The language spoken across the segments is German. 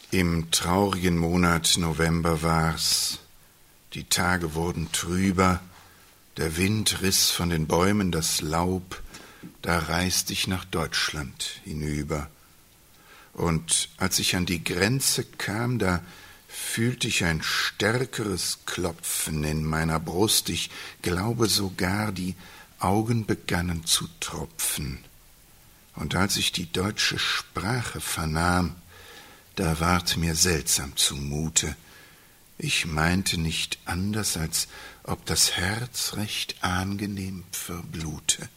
Im traurigen Monat November war's, die Tage wurden trüber, der Wind riss von den Bäumen das Laub, da reist ich nach Deutschland hinüber. Und als ich an die Grenze kam, da fühlte ich ein stärkeres Klopfen in meiner Brust, ich glaube sogar, die Augen begannen zu tropfen. Und als ich die deutsche Sprache vernahm, da ward mir seltsam zumute. Ich meinte nicht anders, als ob das Herz recht angenehm verblute.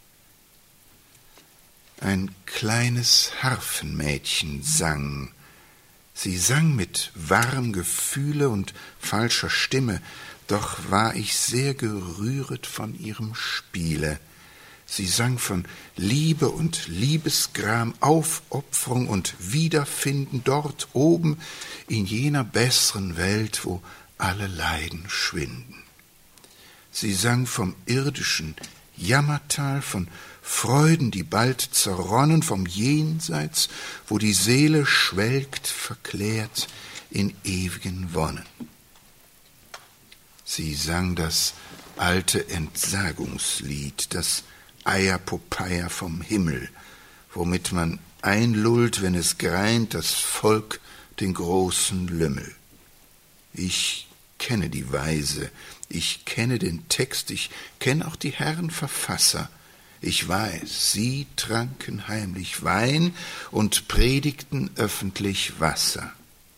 Ein kleines Harfenmädchen sang. Sie sang mit wahrem Gefühle und falscher Stimme, doch war ich sehr gerühret von ihrem Spiele. Sie sang von Liebe und Liebesgram, Aufopferung und Wiederfinden dort oben in jener besseren Welt, wo alle Leiden schwinden. Sie sang vom irdischen Jammertal, von Freuden, die bald zerronnen, vom Jenseits, wo die Seele schwelgt, verklärt in ewigen Wonnen. Sie sang das alte Entsagungslied, das Eierpopeia vom Himmel, womit man einlullt, wenn es greint, das Volk den großen Lümmel. Ich kenne die Weise, ich kenne den Text, ich kenne auch die Herren Verfasser. Ich weiß, sie tranken heimlich Wein und predigten öffentlich Wasser.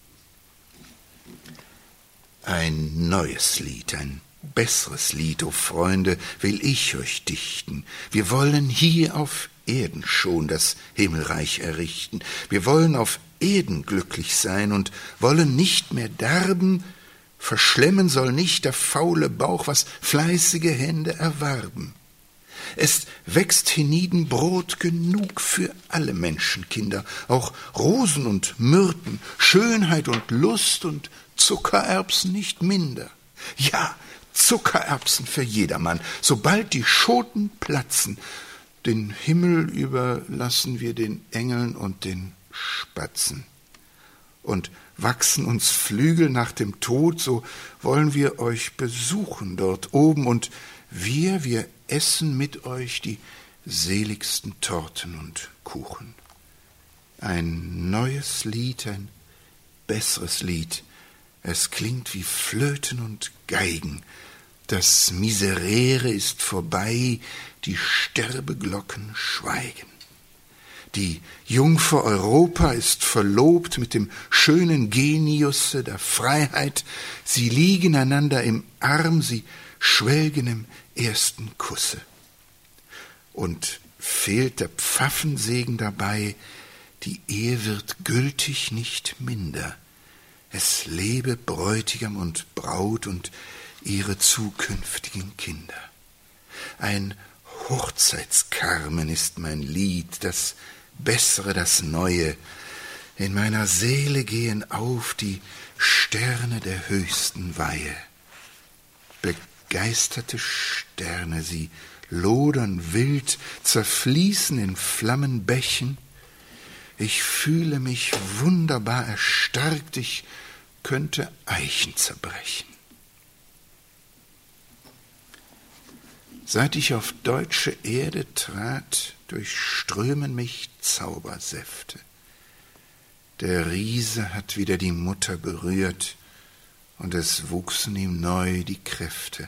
Ein neues Lied, ein besseres Lied, o Freunde, will ich euch dichten. Wir wollen hier auf Erden schon das Himmelreich errichten. Wir wollen auf Erden glücklich sein und wollen nicht mehr darben. Verschlemmen soll nicht der faule Bauch, was fleißige Hände erwarben. Es wächst hienieden Brot genug für alle Menschenkinder, auch Rosen und Myrten, Schönheit und Lust und Zuckererbsen nicht minder. Ja, Zuckererbsen für jedermann, sobald die Schoten platzen. Den Himmel überlassen wir den Engeln und den Spatzen. Und wachsen uns Flügel nach dem Tod, so wollen wir euch besuchen dort oben, und wir essen mit euch die seligsten Torten und Kuchen. Ein neues Lied, ein besseres Lied, es klingt wie Flöten und Geigen. Das Miserere ist vorbei, die Sterbeglocken schweigen. Die Jungfer Europa ist verlobt mit dem schönen Geniusse der Freiheit. Sie liegen einander im Arm, sie schwelgen im ersten Kusse. Und fehlt der Pfaffensegen dabei, die Ehe wird gültig nicht minder. Es lebe Bräutigam und Braut und ihre zukünftigen Kinder. Ein Hochzeitskarmen ist mein Lied, das Bessere, das Neue. In meiner Seele gehen auf die Sterne der höchsten Weihe. Begeisterte Sterne, sie lodern wild, zerfließen in Flammenbächen. Ich fühle mich wunderbar erstarkt, ich könnte Eichen zerbrechen. Seit ich auf deutsche Erde trat, durchströmen mich Zaubersäfte. Der Riese hat wieder die Mutter berührt, und es wuchsen ihm neu die Kräfte.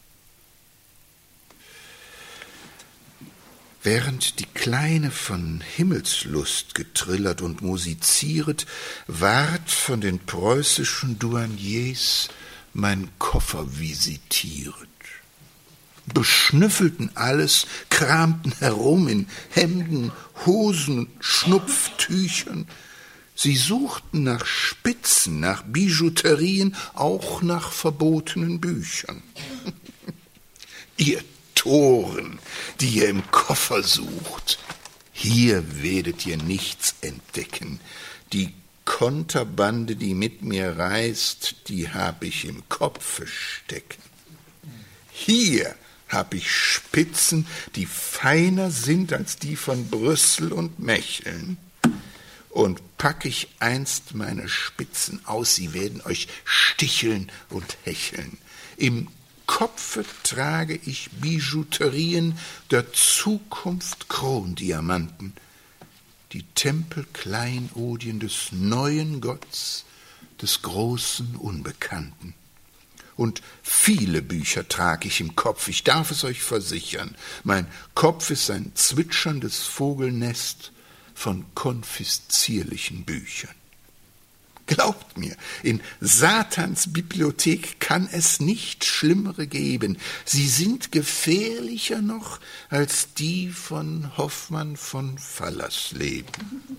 Während die Kleine von Himmelslust getrillert und musizieret, ward von den preußischen Douaniers mein Koffer visitiert. Beschnüffelten alles, kramten herum in Hemden, Hosen, Schnupftüchern. Sie suchten nach Spitzen, nach Bijouterien, auch nach verbotenen Büchern. Ihr Toren, die ihr im Koffer sucht, hier werdet ihr nichts entdecken. Die Konterbande, die mit mir reist, die hab ich im Kopfe stecken. Hier hab ich Spitzen, die feiner sind als die von Brüssel und Mecheln. Und pack ich einst meine Spitzen aus, sie werden euch sticheln und hecheln. Im Kopfe trage ich Bijouterien der Zukunft Krondiamanten, die Tempelkleinodien des neuen Gotts, des großen Unbekannten. Und viele Bücher trag ich im Kopf, ich darf es euch versichern. Mein Kopf ist ein zwitscherndes Vogelnest von konfiszierlichen Büchern. Glaubt mir, in Satans Bibliothek kann es nicht Schlimmere geben. Sie sind gefährlicher noch als die von Hoffmann von Fallersleben.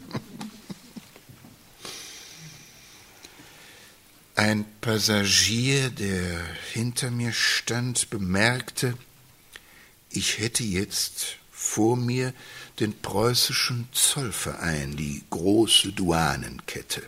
Ein Passagier, der hinter mir stand, bemerkte, ich hätte jetzt vor mir den preußischen Zollverein, die große Douanenkette.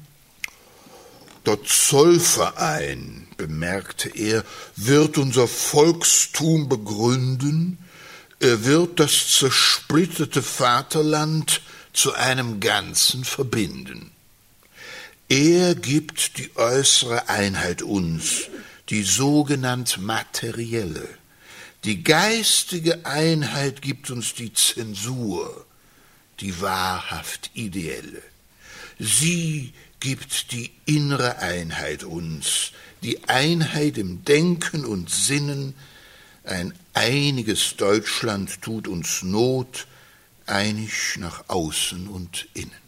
Der Zollverein, bemerkte er, wird unser Volkstum begründen, er wird das zersplitterte Vaterland zu einem Ganzen verbinden. Er gibt die äußere Einheit uns, die sogenannt materielle. Die geistige Einheit gibt uns die Zensur, die wahrhaft ideelle. Sie gibt die innere Einheit uns, die Einheit im Denken und Sinnen. Ein einiges Deutschland tut uns Not, einig nach außen und innen.